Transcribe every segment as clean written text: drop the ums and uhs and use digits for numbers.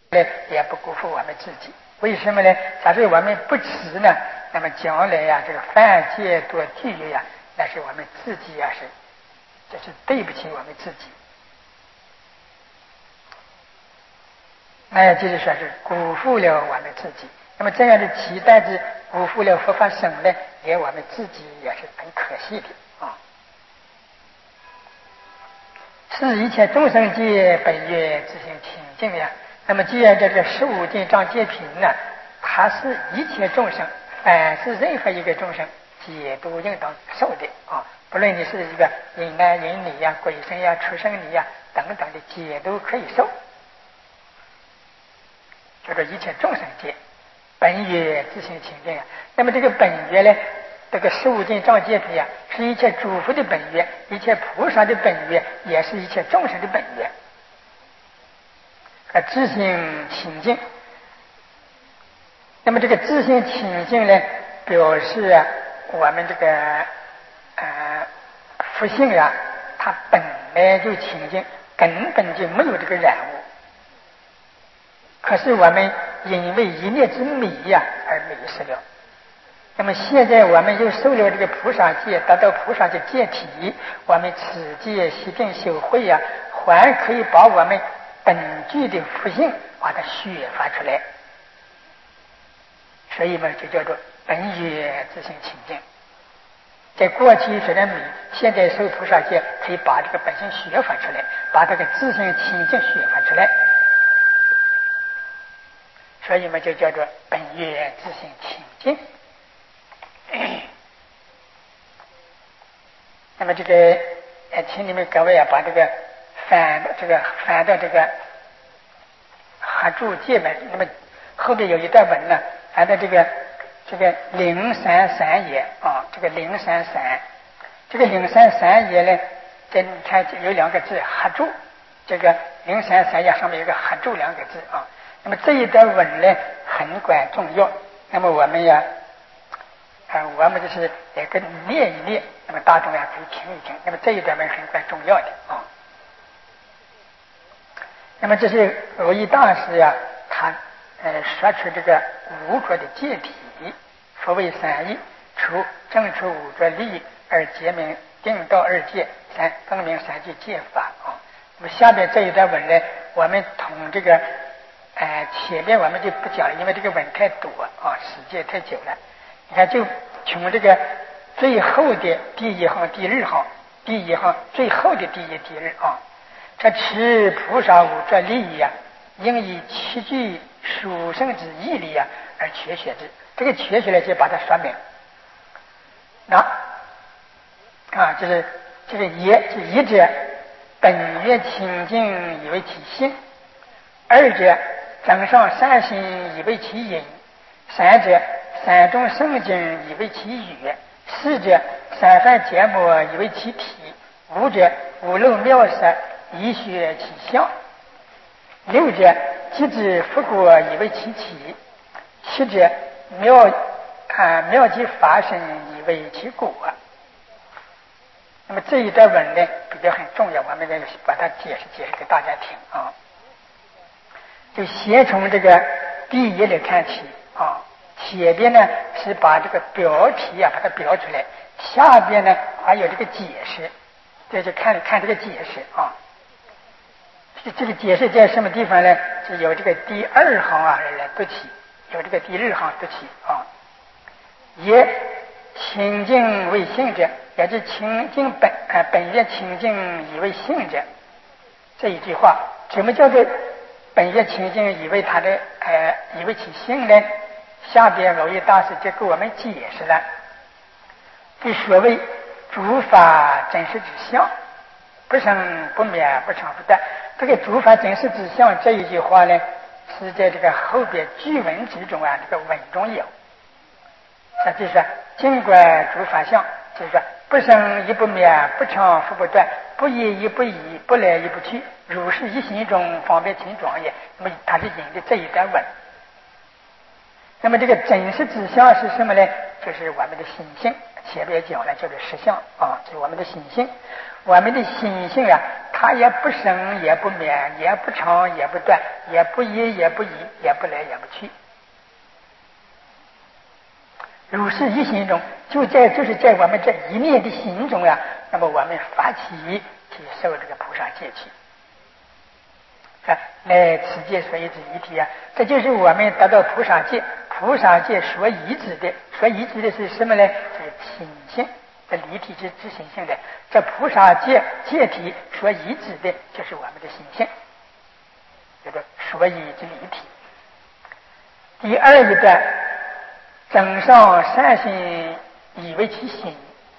也不辜负我们自己。为什么呢？假如我们不持呢，那么将来呀，这个犯戒堕地狱呀，那是我们自己呀，这是对不起我们自己。那就是说是辜负了我们自己。那么这样的期待是辜负了佛法僧呢，给我们自己也是很可惜的啊。是一切众生皆本愿自性清净呀。那么既然这个15经章戒品呢，它是一切众生，凡是任何一个众生，皆都应当受的啊。不论你是一个人男人女呀、鬼神呀、畜生女呀等等的，皆都可以受。叫做一切众生界本愿自性清净啊。那么这个本愿呢，这个15经章戒品啊，是一切诸佛的本愿，一切菩萨的本愿，也是一切众生的本愿。自性清净。那么这个自性清净呢，表示啊，我们这个福性啊，它本来就清净，根本就没有这个染污。可是我们因为一念之迷呀，而迷失了。那么现在我们又受了这个菩萨戒，得到菩萨的戒体，我们此戒悉定修慧呀，还可以把我们本具的福性把它宣发出来。所以嘛，就叫做本愿自性清净。在过去虽然迷，现在受菩萨戒，可以把这个本性宣发出来，把这个自性清净宣发出来。所以嘛，就叫做本愿自性清净。那么这个，请你们各位啊，把这个翻到这个合注戒本，那么后面有一段文呢，翻到这个033页啊，这个033，这个033页呢，这你看有2个字合注，这个033页上面有个合注2个字啊。那么这一段文呢，很关重要。那么我们呀，我们就是也跟念一念，那么大众呀可以听一听。那么这一段文很关重要的啊。那么这是蕅益大师呀，他说出这个5个的戒体，佛为3义：除正除5着利益，2结明定道2戒，3更名3句戒法啊。那么下边这一段文呢，我们同这个前面我们就不讲了，因为这个文太多啊，时间太久了。你看，就从这个最后的第1行、第2行，第1行最后的第1、第2啊，这持菩萨5着利益啊，应以7句殊胜之义理啊而缺学之。这个缺学呢，就把它说明。就是这个一者本愿清净以为其性；2者增上善心以为其因；3者三众圣经以为其语；4者三犯结魔以为其体；5者五漏妙色以学其相；6者即知佛果以为其起；7者妙即法身以为其果。那么这一段文呢，比较很重要，我们把它解释给大家听啊。就先从这个第1来看起啊，前边呢是把这个标题啊把它标出来，下边呢还有这个解释，这就看这个解释啊。这个解释在什么地方呢？是有这个第2行啊来读起，有这个第2行读起啊。也清净为性者，也就是清净本愿清净以为性者。这一句话，什么叫做本愿清净以为他的以为其性呢？下边蕅益大师就给我们解释了，就所谓诸法真实之相，不生不灭，不常不断。这个诸法真实之相这一句话呢，是在这个后边句文之中啊，这个文中有。就是说，尽管诸法相，就是说不生亦不灭，不常复不断，不依亦不移，不来亦不去，如是一心中，方便清庄严。那么它是引的这一段文。那么这个真实之相是什么呢？就是我们的心性，前面讲了叫做实相啊，就是我们的心性。 我们的心性啊，它也不生也不灭，也不长也不短，也不移也不移，也不来也不去。如是一心中，就是在我们这一念的心中啊，那么我们发起去受这个菩萨戒去。来此戒所依之一体啊，这就是我们得到菩萨戒。菩萨戒所依止的，所依止的是什么呢？是心性，这离体之心性的。这菩萨戒体所依止的，就是我们的心性，叫做所依之离体。第二一段，增上善心以为其心，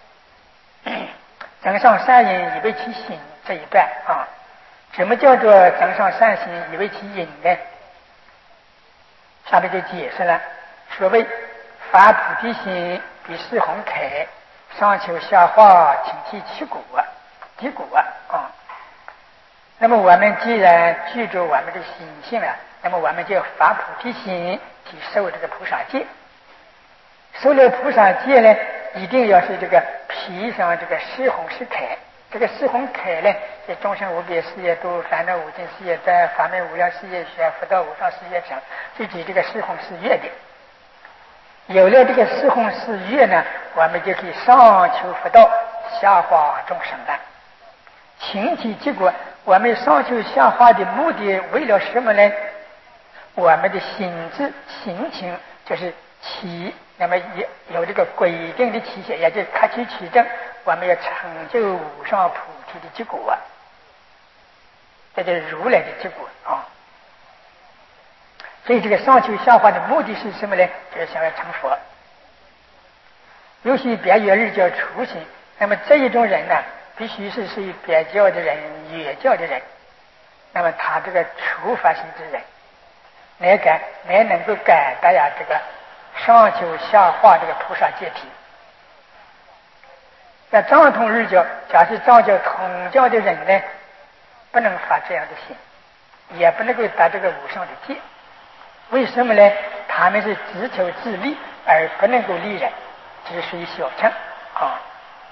增上善因以为其心这一段啊。什么叫做增上善心以为其因呢？下面就解释了。所谓发菩提心比是宏开，上求下化，请其其果其果啊。那么我们既然记住我们的心性了，那么我们就发菩提心去受这个菩萨戒。受了菩萨戒呢，一定要是这个披上这个是宏是开。这个是宏开呢，是众生无边事业度，烦恼无尽事业断，法门无量事业学，佛道无上事业成，就指这个是宏是悦的。有了这个是宏是悦呢，我们就可以上求佛道，下化众生了。情体结果，我们上求下化的目的为了什么呢？我们的心智心情就是起，那么有这个规定的期限，也就是克期取证，我们要成就无上菩提的结果，这就是如来的结果啊。所以这个上求下化的目的是什么呢？就是想要成佛。尤其别越日教初心，那么这一种人呢，必须是属于别教的人、越教的人，那么他这个初发心之人，乃能够感得呀这个上求下化这个菩萨戒体。在藏通日教，假使藏教统教的人呢，不能发这样的心，也不能够达这个无上的戒。为什么呢？他们是只求自利，而不能够利人，只属于小乘啊。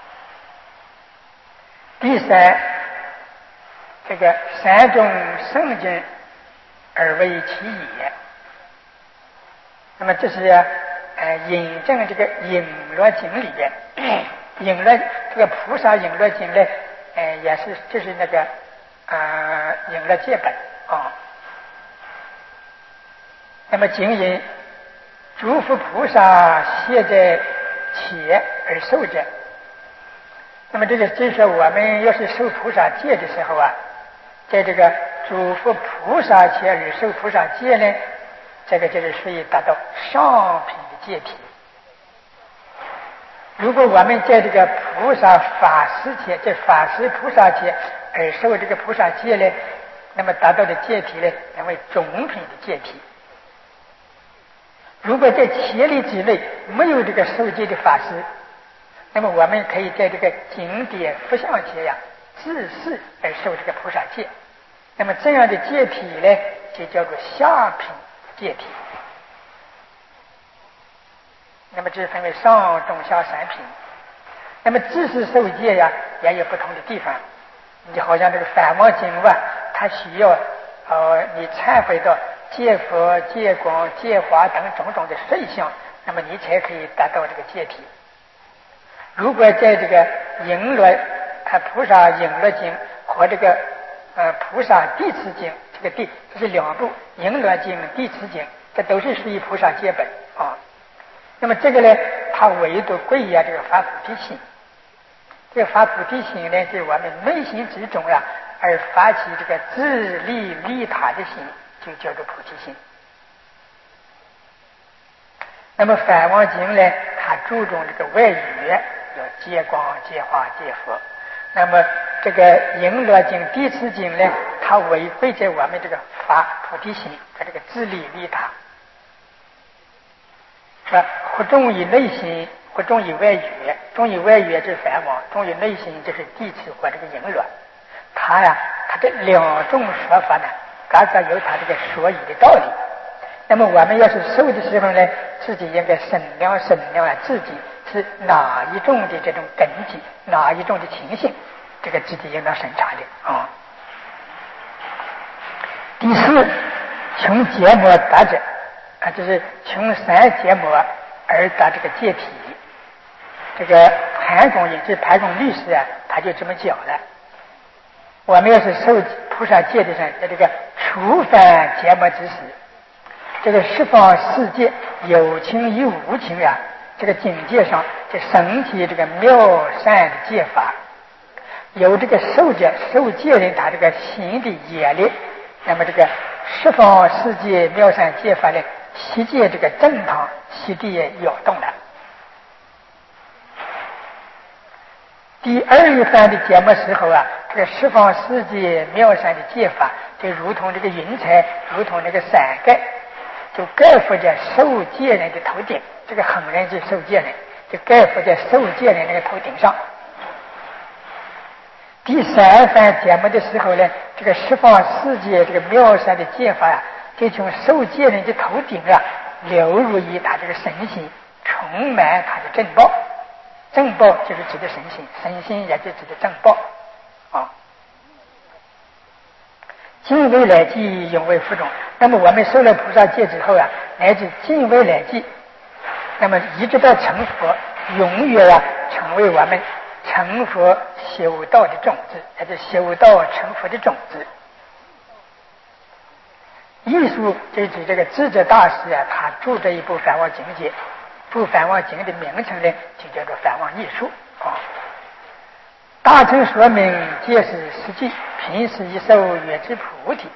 第三，这个三种圣经而为其也。那么这是引证这个璎珞经里边，璎珞这个菩萨璎珞经呢，也是就是那个璎珞戒本啊。那么经云：诸佛菩萨现在且而受者。那么就是说，我们要是受菩萨戒的时候啊，在这个诸佛菩萨前而受菩萨戒呢，这个就是属于达到上品的戒体。如果我们在这个菩萨法师前，在法师菩萨前而受这个菩萨戒呢，那么达到的戒体呢，称为中品的戒体。如果在千里之内没有这个受戒的法师，那么我们可以在这个经典佛像前呀，自视而受这个菩萨戒。那么这样的戒体呢，就叫做下品戒体。那么这分为上中下三品。那么自视受戒呀，也有不同的地方。你就好像这个梵网经吧，它需要你忏悔到戒佛、戒光、戒华等种种的瑞相，那么你才可以达到这个戒体。如果在这个璎珞菩萨璎珞经和这个菩萨地持经，这是两部，璎珞经、地持经，这都是属于菩萨戒本啊。那么这个呢，它唯独归于这个发菩提心。这个发菩提心呢，在我们内心之中啊，而发起这个自利利他的心，就叫做菩提心。那么梵网经呢，它注重这个外语，要戒光、戒华、戒佛。那么这个璎珞经、地持经呢，它违背在我们这个发菩提心和这个自利利他。说或重于内心，或重于外语。重于外语就是梵网，重于内心就是地持和这个璎珞。它这两种说法呢，各有它这个说理的道理。那么我们要是受的时候呢，自己应该审量自己是哪一种的这种根基，哪一种的情形这个自己应当审查的啊。第四，穷结膜达者啊，就是穷3结膜而达这个戒体。这个盘公也就是盘公律师啊，他就这么讲了。我们要是受菩萨戒的人，在这个除犯结魔之时，这个十方世界有情与无情啊，这个境界上，这身体这个妙善的戒法，有这个受戒人他这个心的业力，那么这个十方世界妙善戒法呢，悉借这个正堂悉地摇动了。第2番的节目时候啊，这个十方世界妙善的戒法，就如同这个云彩，如同那个伞盖，就盖覆在受戒人的头顶。这个横人是受戒人，就盖覆在受戒人那个头顶上。第3番节目的时候呢，这个十方世界这个妙善的戒法啊，就从受戒人的头顶啊流入于他这个身心，充满他的正报。正报就是指的身心，身心也就指的正报啊。敬畏来记，永为福种。那么我们受了菩萨戒之后啊，乃至敬畏来记，那么一直到成佛，永远啊成为我们成佛修道的种子，也就是修道成佛的种子。艺术就指这个智者大师啊，他著这一部梵王经解。部梵王经的名称呢，就叫做梵王艺术啊。大乘说明皆是实际，平时一受月之菩提。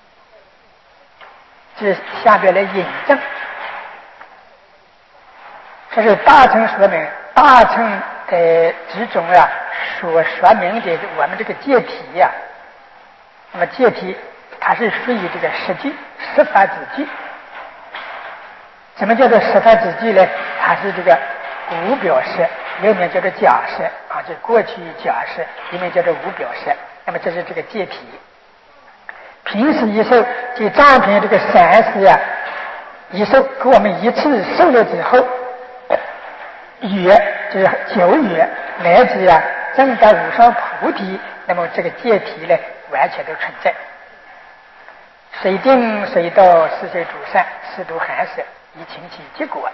这下边来引证，这是大乘说明，大乘之中啊所说明的我们这个戒体呀，那么戒体它是属于这个实际十法之具。什么叫做十法之具呢？它是这个无表示，右面叫做假设啊，就过去假设，一面叫做无表示。那么这是这个戒体。平时一受，就仗凭这个3世啊，一受给我们一次受了之后，月就是9月，乃至啊正到无上菩提，那么这个戒体呢，完全都存在。水定水道，是水主善，是度寒舍，以情其结果。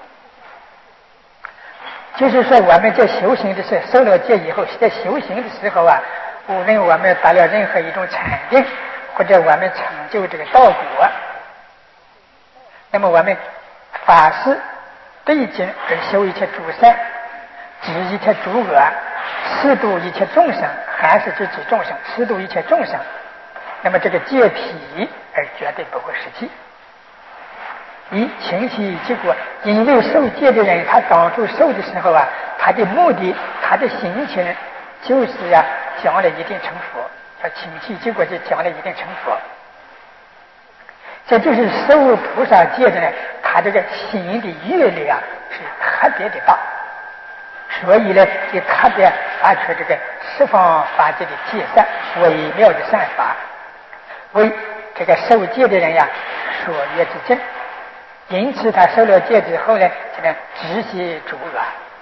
就是说我们在修行的时候，受了戒以后，在修行的时候啊，无论我们达了任何一种禅定，或者我们成就这个道果，那么我们发誓对境而修一切诸善，止一切诸恶，示度一切众生，还是就指众生，示度一切众生，那么这个戒体而绝对不会失去。以情其结果，因为受戒的人，他当初受的时候啊，他的目的，他的心情就是啊，将来一定成佛。要情其结果，就将来一定成佛。这就是受菩萨戒的人，他这个心的阅历啊，是特别的大，所以呢，就特别发出这个十方法界的戒善，微妙的善法，为这个受戒的人呀所悦之境。因此他受了戒之后呢，就能止息诸恶。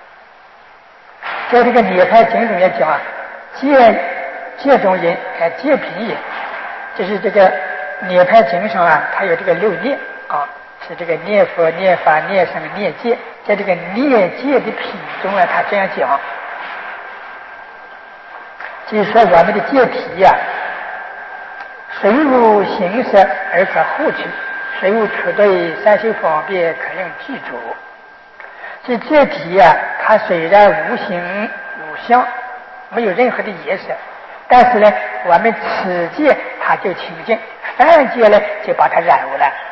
在这个涅槃经中也讲啊，戒中因，戒品因，就是这个涅槃经上啊，它有这个6念啊，是这个念佛、念法、念僧、念戒。在这个念戒的品中啊，他这样讲，就是说我们的戒体呀，随入形色而可护持。随物处对三修方便，可用具足。这戒体啊，它虽然无形无相，没有任何的颜色，但是呢，我们此戒它就清净，犯戒呢就把它染污了。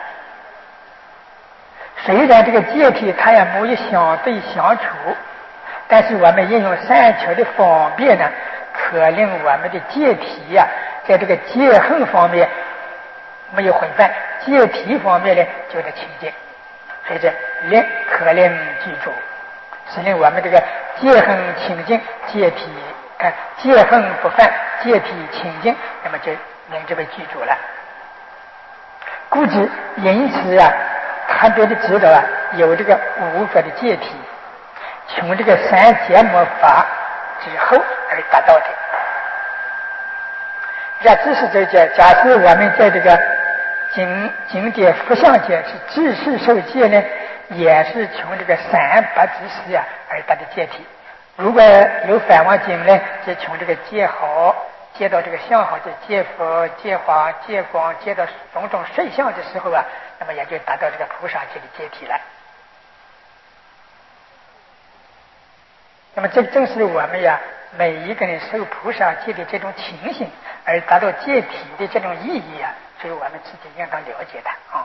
虽然这个戒体它也没有相对相处，但是我们应用善巧的方便呢，可令我们的戒体呀，在这个戒恨方面没有混犯，戒体方面呢就得清净，所以这可令具足，是令我们这个戒恨清净，戒体戒恨不犯，戒体清净，那么就能这被具足了。故知因此啊，特别的知道啊，有这个无法的戒体，从这个3结魔法之后而达到的。 在知识这界，假设我们在这个经典佛像界是知识受戒呢，也是从这个三八知识呀而得的戒体。如果有反妄经呢，就从这个戒好戒到这个相好，就戒佛、戒法、戒光，戒到种种圣相的时候啊，那么也就达到这个菩萨戒的戒体了。那么这正是我们呀每一个人受菩萨戒的这种情形而达到戒体的这种意义啊，所以我们自己应当了解的啊。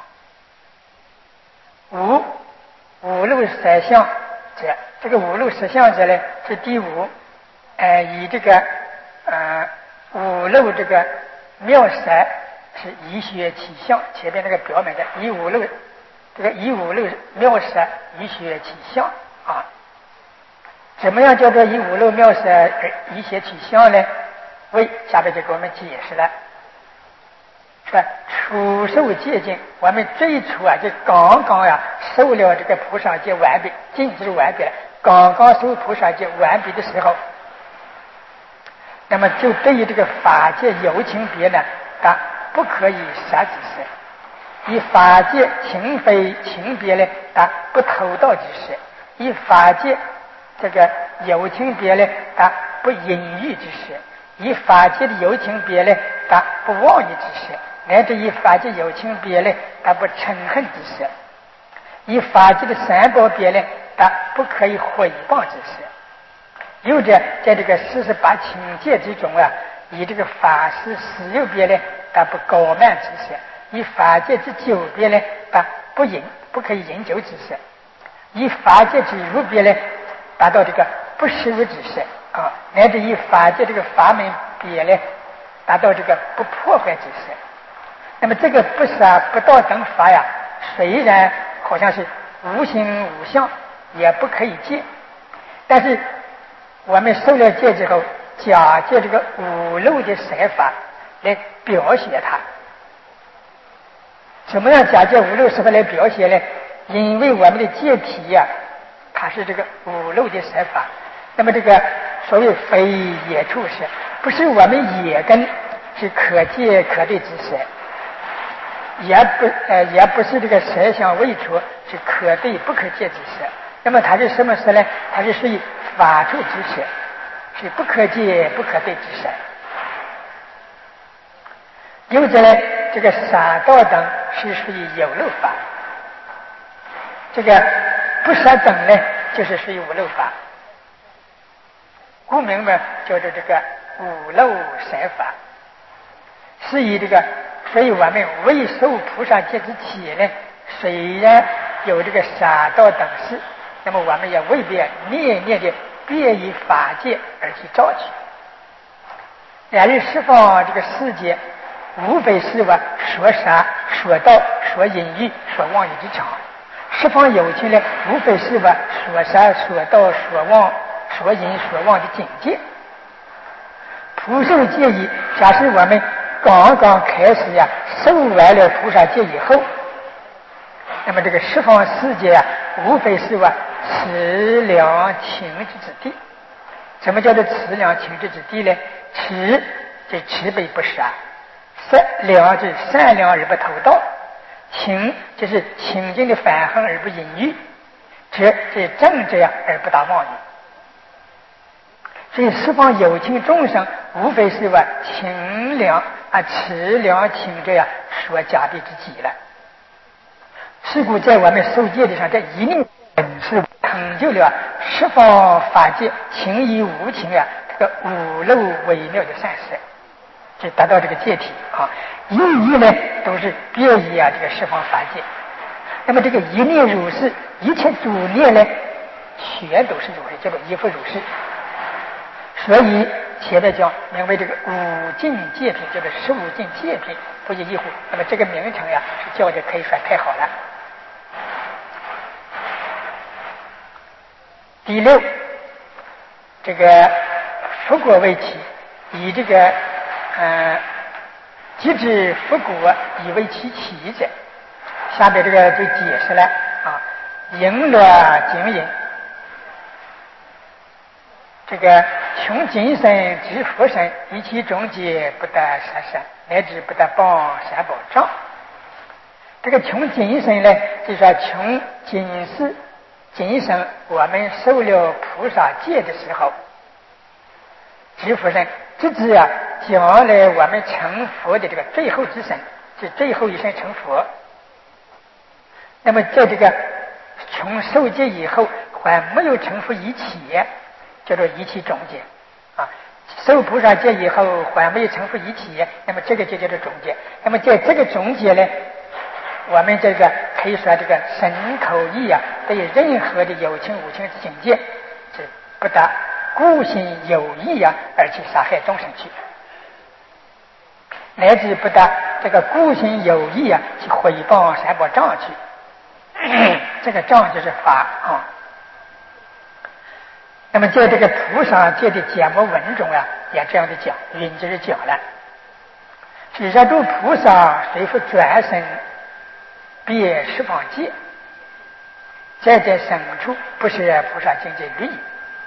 五路十相者，这个五路十相者呢是第五，以这个五路这个妙十是以学起相，前面那个表明的以五路妙十以学起相啊。怎么样叫做以五路妙十而以学起相呢？为下面就给我们解释了。说初受戒境，我们最初啊就刚刚呀受了这个菩萨戒完毕，禁止完毕了，刚刚受菩萨戒完毕的时候，那么就对于这个法界有情别呢，不可以杀之事；以法界情非情别呢，不偷盗之事；以法界这个有情别呢，不淫欲之事；以法界的有情别呢，不妄语之事；乃至以法界有情别呢，不嗔恨之事；以法界的三宝别呢，不可以毁谤之事。又者在这个48情戒之中啊，以这个法师十有别呢，不高慢之事；以法界之九别呢，不可以饮酒之事；以法界之入别呢，达到这个不食物之事啊，乃至以法界这个法门别呢，达到这个不破坏之事。那么这个不杀不盗等法呀，虽然好像是无形无相，也不可以戒，但是我们受了戒之后，假借这个五路的十法来表现它。怎么样假借五路十法来表现呢？因为我们的戒体呀，它是这个五路的十法。那么这个所谓非野处识，不是我们野根是可戒可对之识，也不是这个十相未处是可对不可戒之识。那么它是什么识呢？它是属于法处之识，是不可戒不可对之识。又者呢，这个杀盗等是属于有漏法，这个不杀等呢，就是属于无漏法。故名嘛，叫做这个五漏十法，是以这个，所以我们未受菩萨戒之前呢，虽然有这个杀盗等事，那么我们也未必念念的便以法界而去造取。两人释放这个世界，无非是我说杀、说盗、说淫欲、说妄语之常；释放有情呢，无非是我说杀、说盗、说妄、说淫、说妄的境界。菩萨戒意，假使我们刚刚开始呀，受完了菩萨戒以后，那么这个释放世界啊，无非是我慈良情之地。什么叫做慈良情之地呢？慈就是慈悲不杀，良就是善良而不偷盗，情就是清净的反恨而不淫欲，这是正直呀而不达妄语。所以释放有情众生，无非是我清凉慈良清这样所加倍之己了。是故在我们受戒的上，这一念本是成就了释放法界情义无情啊，这个五漏微妙的善事，就达到这个戒体啊。意义呢都是别以这个释放法界。那么这个一念如是，一切诸念呢，全都是如是，叫做一复如是。所以前面讲名为这个五境戒品，叫做15境戒品，不亦一乎？那么这个名称呀，是叫的可以说太好了。第六，这个佛果为期，以这个即知佛果以为其起者，下面这个就解释了啊，羸罗经营这个穷今生知福生，一其中结不得杀生，乃至不得报三宝障。这个穷今生呢，就是说穷今世今生我们受了菩萨戒的时候，知福生，直至将来我们成佛的这个最后之生，是最后一生成佛。那么在这个穷受戒以后还没有成佛以前，叫做一期中戒啊。受菩萨戒以后还没有成佛以前，那么这个就叫做中戒。那么在这个中戒呢，我们这个可以说这个身口意对任何的有情无情境界是不得故心有意而去杀害众生去，乃至不得这个故心有意去毁谤三宝障去。这个障就是法啊。那么在这个菩萨戒的解摩文中也这样的讲，云就是讲了：是热度菩萨随复转身，别十方界，在深处不是菩萨境界律。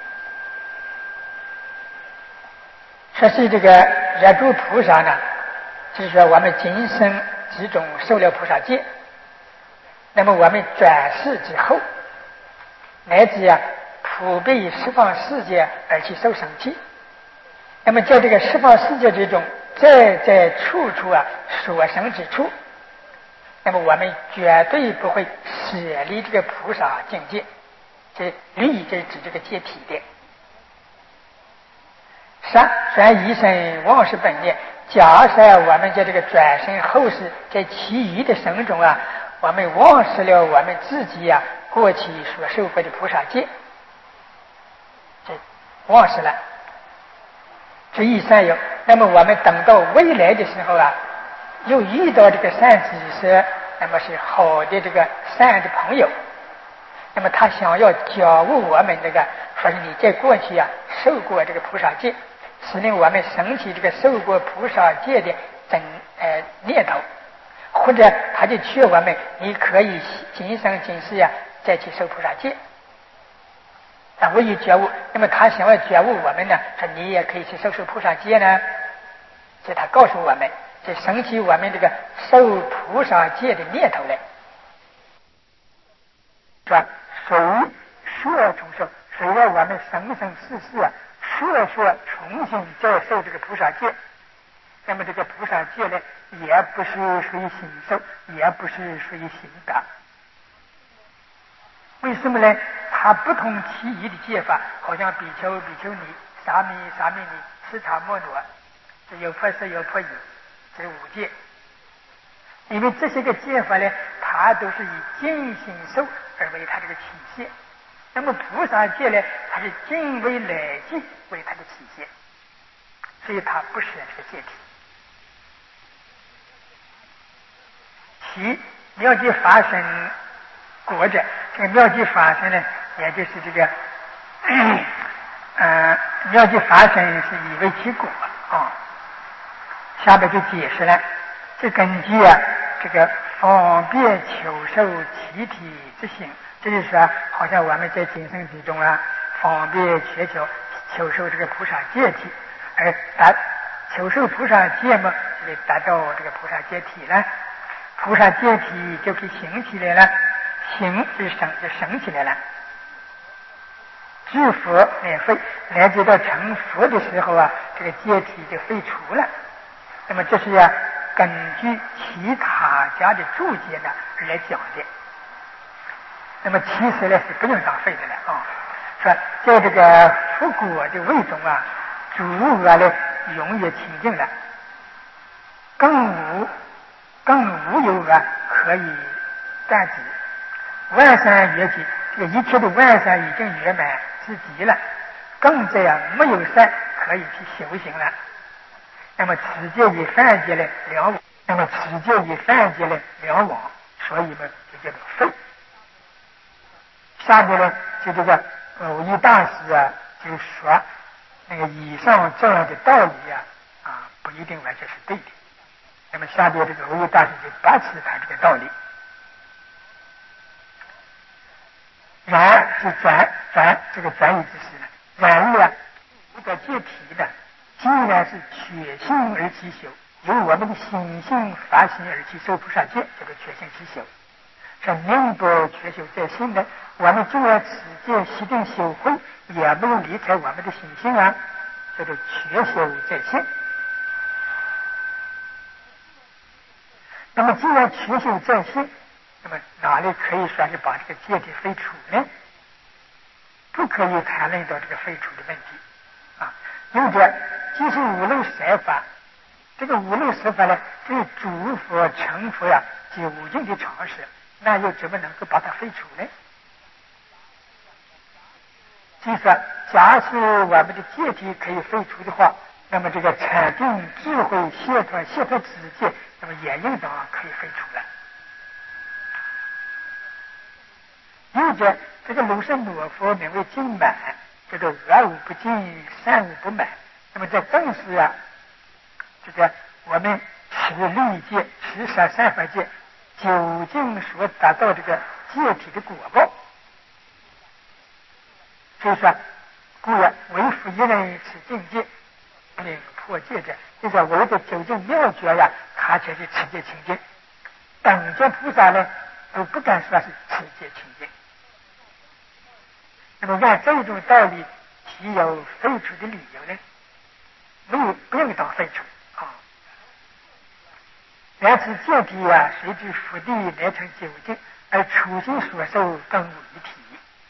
说是这个热度菩萨呢，就是说我们今生之中受了菩萨戒，那么我们转世之后，乃至普遍十方世界而去受生气。那么在这个十方世界之中，在处处所生之处，那么我们绝对不会舍离这个菩萨境界。这律就是指这个戒体的。三转一生忘失本业。假设我们在这个转生后世，在其余的生中我们忘失了我们自己过去所受过的菩萨戒，这忘失了，这一善有。那么我们等到未来的时候又遇到这个善知识，那么是好的这个善的朋友，那么他想要教悟我们这个，说是你在过去受过这个菩萨戒，使令我们升起这个受过菩萨戒的念头，或者他就劝我们，你可以今生今世再去受菩萨戒。我有觉悟，那么他想要觉悟我们呢，说你也可以去受菩萨戒呢，所以他告诉我们，就升起我们这个受菩萨戒的念头来，是吧？说重受，随着我们生生世世说重新再受这个菩萨戒，那么这个菩萨戒呢，也不是属于行受，也不是属于行德。为什么呢？它不同其余的戒法，好像比丘、比丘尼、沙弥、沙弥尼、持茶摩罗，这有破色有破语，这是五戒。因为这些个戒法呢，它都是以尽行受而为它这个体现。那么菩萨戒呢，它是尽为累计为它的体现，所以它不是这个戒体。其妙计法身果者，这个妙计法身呢，也就是这个妙计法身是以为其果下边就解释了，这根据这个方便求受其体之行，这就是说，好像我们在今生之中方便求受这个菩萨戒体，而求受菩萨戒嘛，就达到这个菩萨戒体了。菩萨戒体就可以行起来了，行就升起来了。至佛免废，乃至到成佛的时候这个戒体就废除了。那么这是根据其他家的注解呢而来讲的。那么其实呢是不用当废的了说在这个佛果的位中诸恶呢永远清净了，更无有可以占止。万善圆寂，这个一切的万善已经圆满之极了，更这样没有善可以去修行了。那么此界与犯界呢两往，所以呢就叫做废。下面呢就这个五一大师就是说那个以上这样的道理不一定完全是对的。那么下边这个五一大师就驳斥他这个道理。然是转这个转语之时呢，然萨戒体呢，既然是确信而起修，由我们的心性发心而起受菩萨戒，这个确信起修。说明白确修在心呢，我们就要此戒习定修会，也没有离开我们的心性啊，叫做确修在心。那么既然确修在心，那么哪里可以说是把这个戒体废除呢？不可以谈论到这个废除的问题啊。因着即是五漏十法，这个五漏十法呢，这是诸佛成佛呀究竟的常识，那又怎么能够把它废除呢？就是说，假使我们的戒体可以废除的话，那么这个禅定智慧解脱之戒，那么也应当可以废除了。因着这个卢舍罗佛名为净满，叫做恶无不尽，善无不满。那么在正式啊，这个我们持律戒、持舍善法戒，究竟所达到这个戒体的果报。所以说，故曰为夫一人持境界，令破戒者，就是为的究竟妙诀呀，他才是持戒清净。等觉菩萨呢，都不敢说是持戒清净。那么按这种道理，岂有废除的理由呢？不用当废除啊。然此戒体啊，随之福地来成究竟，而初心所受更无一体。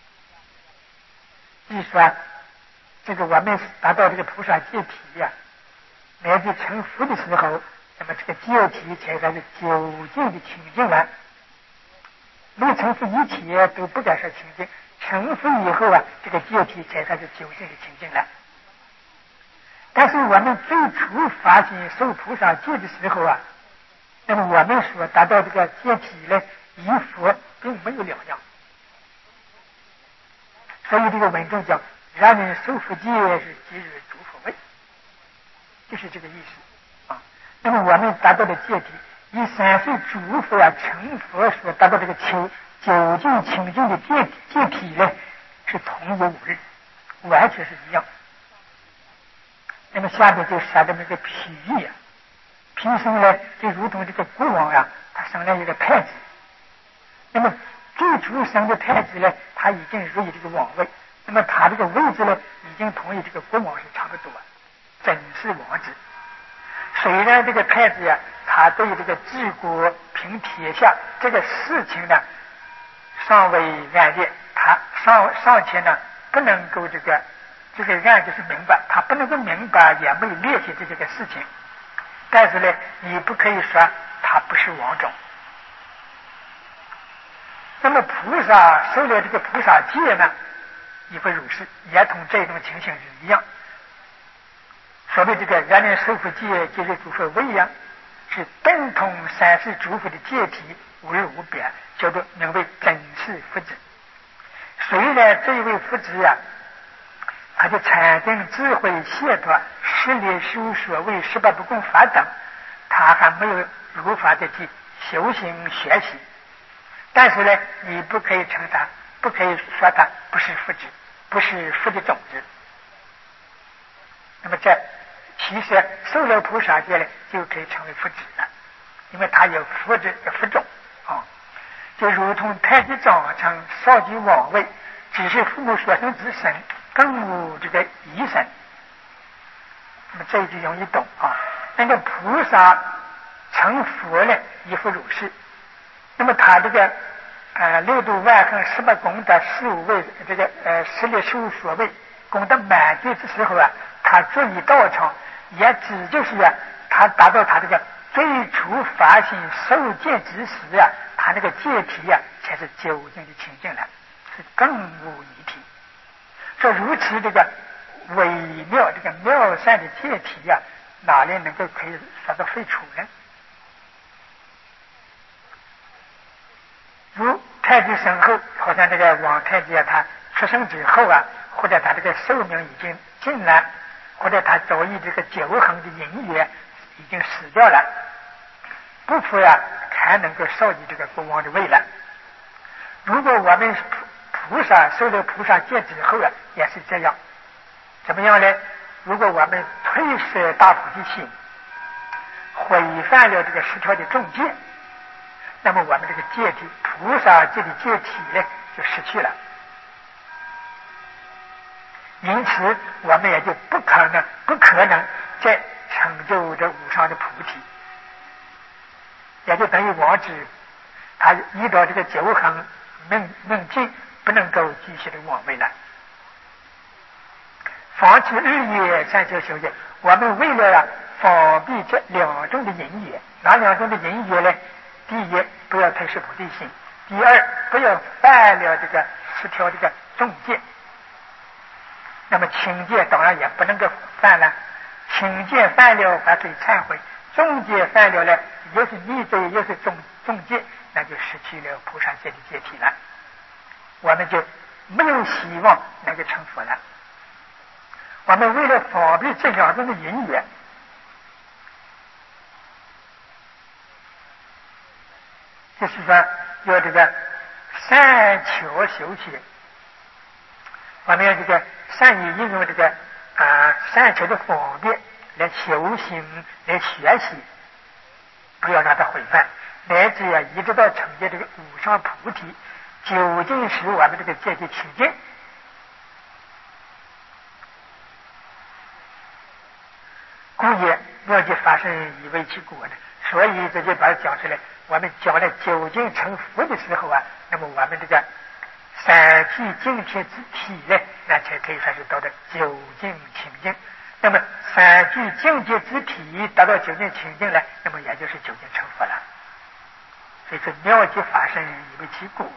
据说这个我们达到这个菩萨戒体呀，乃至成佛的时候，那么这个戒体才算是究竟的清净了。没成佛以前都不敢说清净，成佛以后啊，这个戒体才算是究竟的清净了。但是我们最初发心受菩萨戒的时候啊，那么我们所达到这个戒体呢，与佛并没有两样。所以这个文中讲，让人受佛戒是即日诸佛位，就是这个意思啊。那么我们达到的戒体，与3岁诸佛啊成佛所达到这个究竟清净的戒体呢，是同一无二，完全是一样。那么下面就说这么一个譬喻啊，平生呢就如同这个国王啊，他生了一个太子，那么最初生的太子呢，他已经入于这个王位，那么他这个位置呢，已经同意这个国王是差不多，真是王子。虽然这个太子呀，他对这个治国平天下这个事情呢，尚未暗列，他尚且呢不能够这个暗就是明白，他不能够明白，也没有列举这个事情。但是呢，你不可以说他不是王种。那么菩萨受了这个菩萨戒呢，也会如是，也同这种情形是一样。所谓这个人人受佛戒，就是诸佛位呀，是等同3世诸佛的戒体，无二无别，叫做名为真是佛子。虽然这一位佛子呀，他的禅定智慧解脱十力事无所谓18不共法等，他还没有如法的去修行学习。但是呢，你不可以称他，不可以说他不是佛子，不是佛的种子。那么这其实受了菩萨戒呢，就可以成为佛子了，因为他有佛的佛种啊，就如同太子长成少居王位，只是父母所生之身，更无这个遗身。那么这就容易懂啊。那个菩萨成佛呢，亦复如是。那么他这个6度万行18功德15位，这个10力事无所谓功德满具之时候啊，他作于道场，也只就是他达到他这个最初发心受戒之时啊，他那个戒体啊，才是究竟的清净了，是更无一体。说如此这个微妙这个妙善的戒体啊，哪里能够可以说到废除呢？如太子身后，好像这个王太子啊，他出生之后啊，或者他这个寿命已经尽了，或者他早已这个久恒的姻缘已经死掉了，不服呀，还能够受你这个国王的位了。如果我们 菩萨受了菩萨戒之后啊，也是这样，怎么样呢？ 如果我们退舍大菩提心，毁犯了这个10条的重戒，那么我们这个戒体，菩萨戒的戒体呢，就失去了。因此，我们也就不可能再成就这无上的菩提，也就等于王子他遇到这个九恒梦境，不能够继续的往未来。防止日夜三修修戒，我们为了防避这2种的淫业，哪2种的淫业呢？第一，不要退失菩提心；第二，不要犯了这个10条这个重戒。那么轻戒当然也不能够犯了，轻戒犯了还可以忏悔，重戒犯了呢，又是逆罪又是重戒，那就失去了菩萨戒的戒体了，我们就没有希望能够成佛了。我们为了防备这2种的淫缘，就是说要这个善巧修学，我们要这个善于应用这个善巧的方便来修行来学习，不要让它毁犯，乃至一直到成就这个无上菩提，究竟使我们这个戒体清净。故也妙即发生以为其果的，所以这就把它讲出来。我们将来究竟成佛的时候那么我们这个3体净体之体呢，那才可以说是到了究竟清净。那么3具境界之体达到究竟清净了，那么也就是究竟成佛了。所以说妙即发生以为其果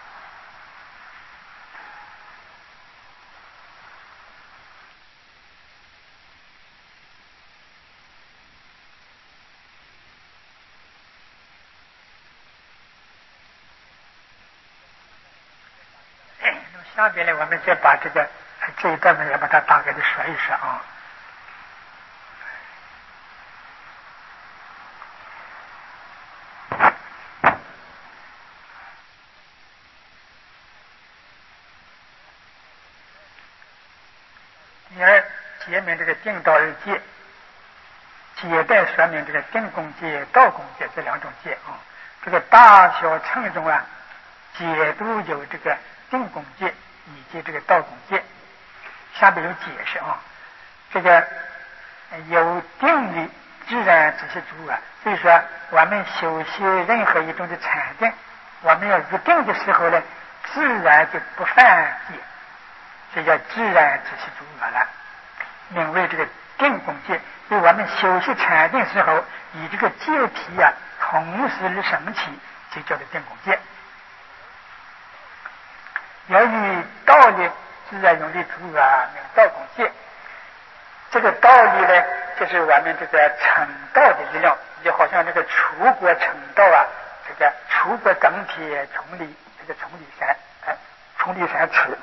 下边呢，我们再把这一段呢，也把它大概的说一说啊。第二，解明这个定道二戒，解带说明这个定功戒、道功戒这2种戒啊。这个大小乘中解都有这个定功戒以及这个道功戒，下边有解释啊。这个有定力自然只是主所以说我们修习任何一种的禅定，我们要入定的时候呢，自然就不犯戒，这叫自然只是主了，名为这个定功戒。所以我们修习禅定时候，以这个戒体同时升起，就叫做定功戒。由于道理自然用的主名道功戒，这个道理呢，就是我们这个成道的力量，就好像这个出国成道这个出国耕田崇礼，这个崇礼山池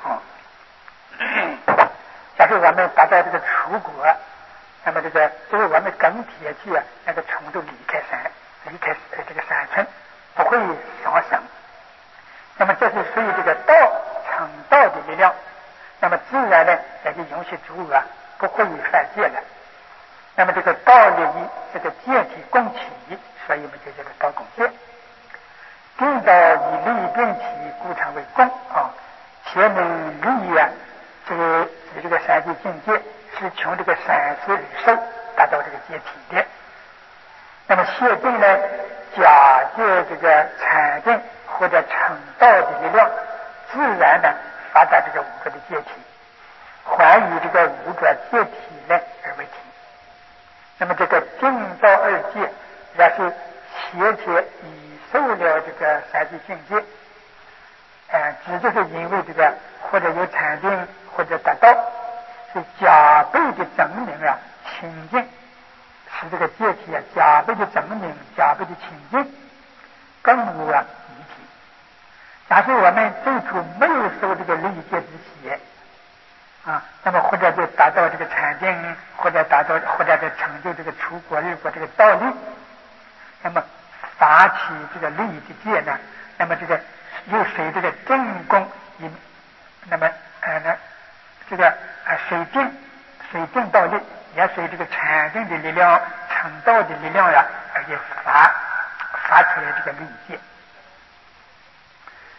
假设我们达到这个出国，那么这个我们耕田去那个虫都离开这个山村，不会上升。那么这是属于这个成道的力量，那么自然呢也就允许诸不会犯戒了。那么这个道理以这个戒体共起，所以我们就叫做道共戒。定道以利并起，故称为共前面利这个3界境界是从这个3世与受达到这个戒体的。那么谢定呢，假借这个禅定或者成道的力量，自然的发展这个5个的戒体，还以这个5个戒体呢而为体。那么这个定道2戒也是切已受了这个3界境界，只就是因为这个或者有禅定或者达到，是加倍的证明清净，使这个戒体加倍的证明，加倍的清净，更无疑体。假设我们最初没有受这个利戒之喜那么或者就达到这个禅定，或者就成就这个出国入国这个道理，那么发起这个利的戒呢，那么这个又随这个正功那么这个随定道力，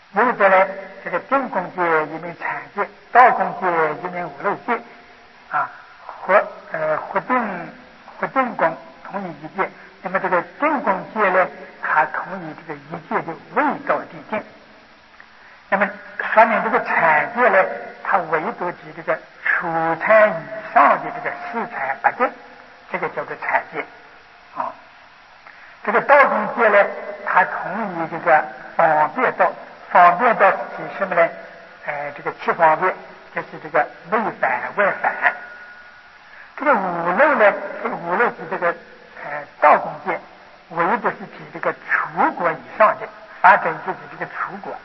有的呢，这个定功戒一名禅戒，道功戒一名五漏戒啊，和定功同一戒。那么这个定功戒呢，它同意这个一戒的未到地定。那么说明这个禅戒呢，它唯独指这个初禅以上的这个四禅八定，这个叫做禅戒啊。这个道功戒呢，它同意这个方便道。方便道指什么呢？这个七方便就是这个内反外反。这个五漏呢，这个五漏指这个道功戒，唯独是指这个出国以上的，法真是指这个出国。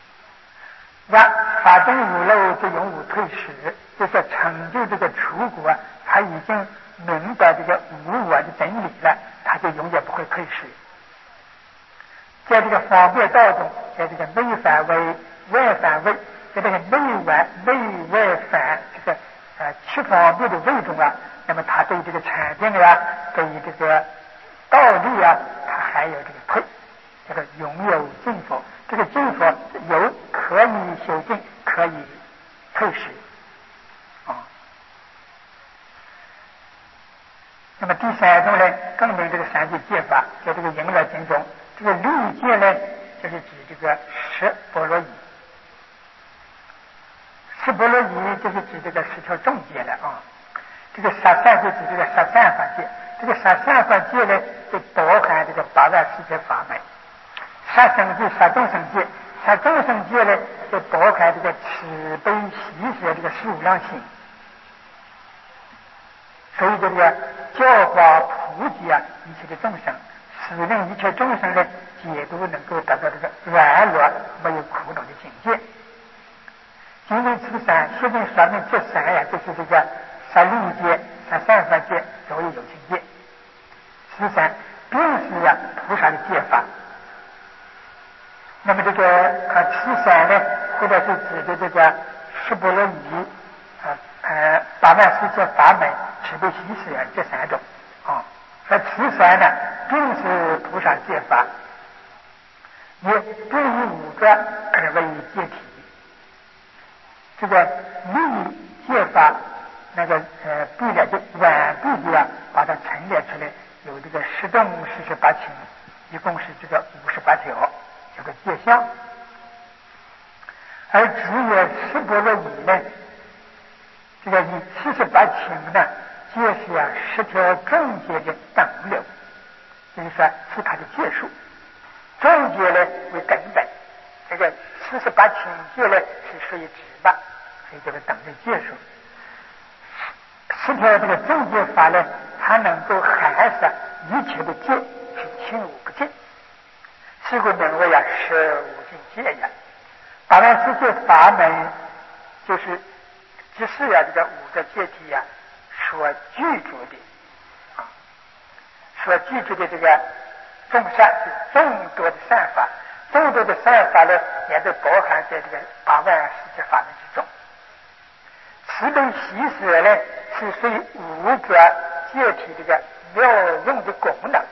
法真五漏就永无退失，就是成就这个出国，他已经明白这个无我的真理了，他就永远不会退失。在这个方便道中，在这个内反位、外反位，在这个内外反这个七方面的位中啊，那么他对这个禅定啊，对于这个道理啊，他还有这个退，这个永有进佛。这个进佛有可以修进，可以退失啊。那么第三种呢，更明这个三界戒法，在这个羸乐经中。这个律戒呢，就是指这个十波罗夷。十波罗夷就是指这个十条重戒了啊。这个杀善就指这个杀善法戒。这个杀善法戒呢，就包含这个八万四千法门。杀生戒、杀众生戒，杀众生戒呢，就包含这个慈悲喜舍这个十五量心。所以这个教化普及啊，一切的众生。使令一切众生的解读能够达到这个软弱没有苦恼的境界。因为此三实际说明这三呀，就是这个杀律戒、杀善法戒、柔意有情戒。此三并是啊菩萨的戒法。那么这个此三呢，或者是指的这个十波罗夷八万四千法门、慈悲喜舍这三种啊。而此三呢，并是菩萨戒法，也并以五个而为戒体。这个律戒法，那个必了的顽固的啊，把它陈列出来，有这个10动48情，一共是这个58条，这个戒相。而只有十波罗夷呢，这个以48情呢，戒是啊10条正戒的等流，就是说是它的戒数。正戒呢为根本，这个48情戒呢是属于指吧，所以这个等的戒数。10条这个正戒法呢，它能够涵盖一切的戒，是清无不尽。是故名为啊15境戒呀。八万四戒法门就是只是啊这个5个戒体呀所具足的啊，所具足的这个众善是众多的善法，众多的善法呢也都包含在这个8万四戒法门之中。慈悲喜舍呢是属于5个戒体这个妙用的功能，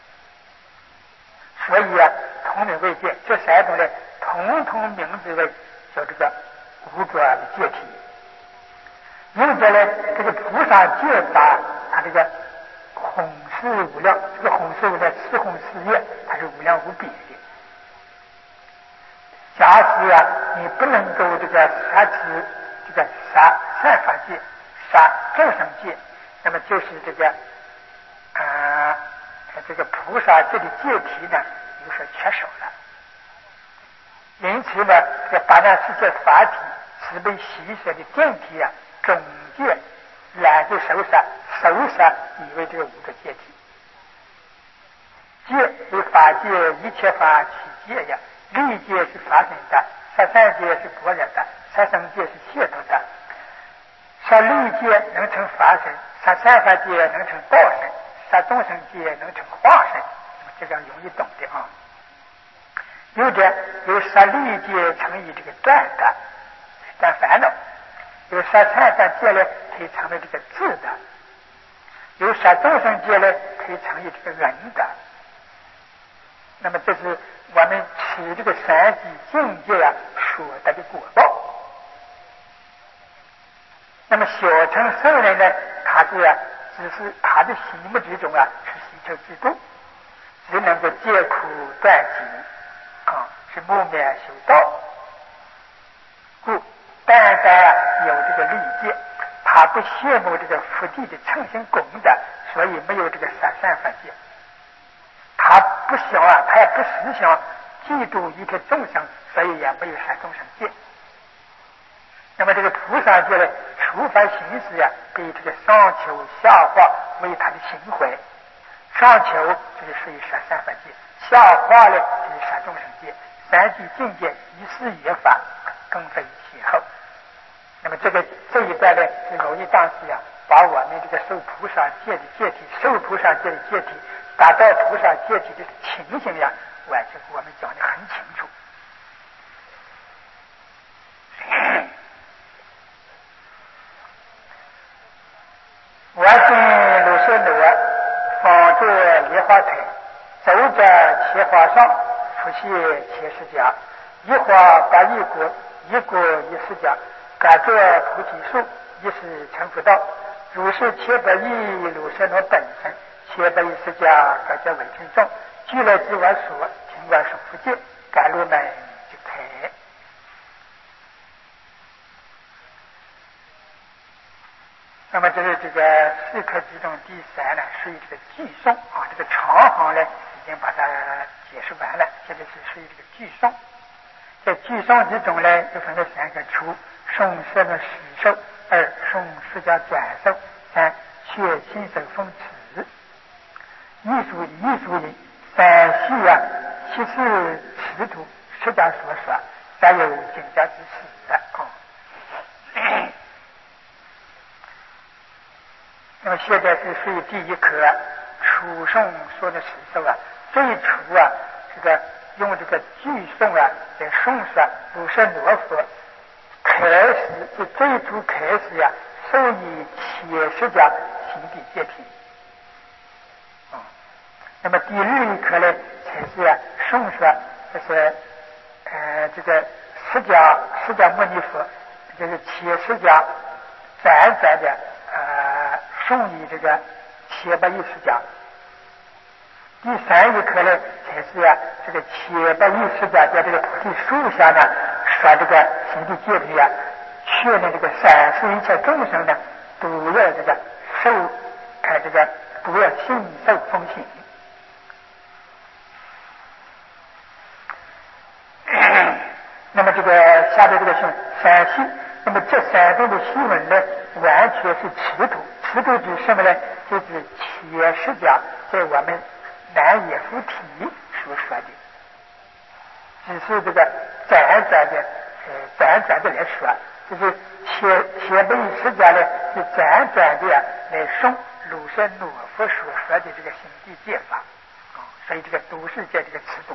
所以啊同名为戒。这3种呢统统名字为叫这个5个的戒体。因此呢，这个菩萨戒法，它这个弘誓无量，这个弘誓无量4弘4业，它是无量无比的。假使啊，你不能够这个杀持这个杀善法戒、杀众生戒，那么就是这个这个菩萨戒的戒体呢有所缺少了。因此呢，这8万4戒法体、慈悲喜舍的定体啊，总戒懒就收杀以为这个5个戒体。戒为法界一切法起戒呀，律戒是法身的，杀善戒是般若的，杀生戒是解脱的。杀律戒能成法身，杀善法戒能成报身，杀众生戒能成化身，这个容易懂的啊。有者有杀律戒成以这个断的断烦恼，有杀善法戒呢可以成为这个智的，有杀众生戒呢可以成为这个人的。 那么这是我们持这个三级境界啊所得的果报。那么小乘圣人呢，他是只是他的心目之中是希求之度，只能够借苦断集是木棉修道，故但有这个利戒，他不羡慕这个福地的称行功德，所以没有这个杀善法戒。他不想他也不思想嫉妒一切众生，所以也没有杀众生戒。那么这个菩萨戒呢，除法行识对这个上求下化为他的行为，上求就是属于杀善法戒，下化呢就是杀众生戒，三级境界一事一法，更分先后。那么这一段呢，是罗一大师把我们这个受菩萨戒的戒体，受菩萨戒的戒体，达到菩萨戒体的情形完全给我们讲得很清楚。我见鲁舍罗仿作莲花台，走着其花上，复谢其释迦，一花八一果，一果一释迦，感作菩提树，一是成佛道。如是千百亿鲁舍罗本身，千百亿释迦各家为群众，俱来自我所，听我说佛戒，甘露门就开。那么这是这个四课之中第三呢，属于这个句诵这个长行呢已经把它解释完了，现在是属于这个句诵。在句诵之中呢，又分为三个初：诵摄的始受；二诵释迦转受；三学心手风词。艺术音，三系其是尺度释迦所说，再有经家之始那么现在是属于第一课初诵说的始受最初这个用这个句诵来诵说鲁舍罗佛开始是最初开始受以切释迦行地戒品那么第二一课呢才是诵说就是这个释迦牟尼佛就是切释迦辗转的送以这个千百亿释迦。第三一课呢才是这个千百亿释迦在这个菩提树下呢说这个行地戒品确认这个三世一切众生呢都要这个受这个都要信受奉行。那么这个下面这个是三系，那么这三种的系文呢完全是尺度，尺度指什么呢？就是切释迦在我们南野菩提所说的，只是这个辗转的来说，就是千百亿释迦呢是辗转的来诵鲁舍罗佛所说的这个行地戒法所以这个都是在这个尺度。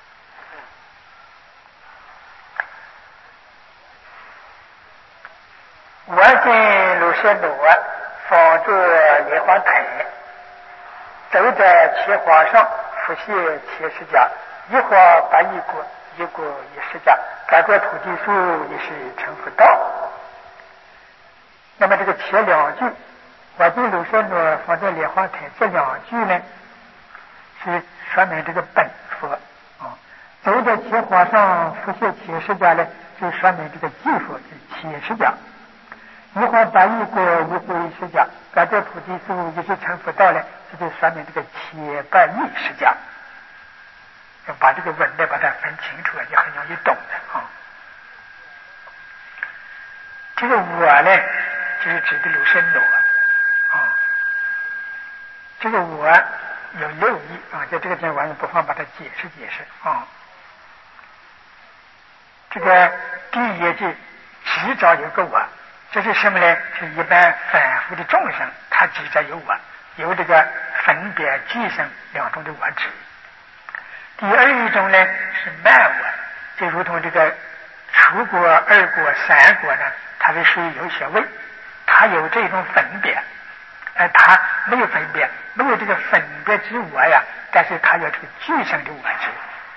我见鲁舍罗仿作莲花台，走在其花上，复谢其释迦，一花八一果，一果一释迦，感作菩提树，也是成佛道。那么这个前两句，我见鲁舍罗仿作莲花台，这两句呢是说明这个本佛走在其花上，复谢其释迦呢，就说明这个继佛是其释迦。一花八一果，一果一释迦，感作菩提树，也是成佛道呢，这就说明这个千百亿释迦。要把这个文呢把它分清楚就很容易懂的这个我呢就是指的鲁舍罗这个我有六义在这个地方我们不妨把它解释这个第一句执着有个我，这是什么呢？是一般反复的众生，他执着有我，有这个分别俱生两种的我执。第二一种呢是慢我，就如同这个初果、二果、三果呢，它是属于有学位，它有这种分别。 他没有分别，没有这个分别之我呀，但是他有这个具生的我执。